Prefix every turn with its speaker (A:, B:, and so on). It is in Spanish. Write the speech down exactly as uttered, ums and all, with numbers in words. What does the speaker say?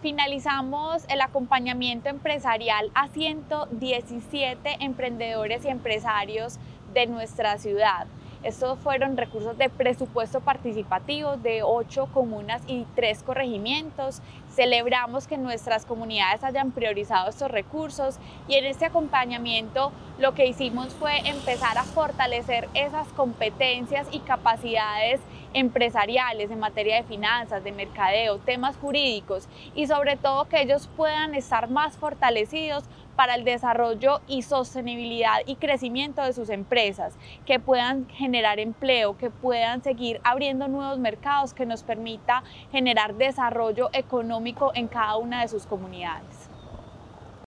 A: finalizamos el acompañamiento empresarial a ciento diecisiete emprendedores y empresarios de nuestra ciudad. Estos fueron recursos de presupuesto participativo de ocho comunas y tres corregimientos. Celebramos que nuestras comunidades hayan priorizado estos recursos y en este acompañamiento lo que hicimos fue empezar a fortalecer esas competencias y capacidades empresariales en materia de finanzas, de mercadeo, temas jurídicos y sobre todo que ellos puedan estar más fortalecidos para el desarrollo y sostenibilidad y crecimiento de sus empresas, que puedan generar empleo, que puedan seguir abriendo nuevos mercados que nos permita generar desarrollo económico en cada una de sus comunidades.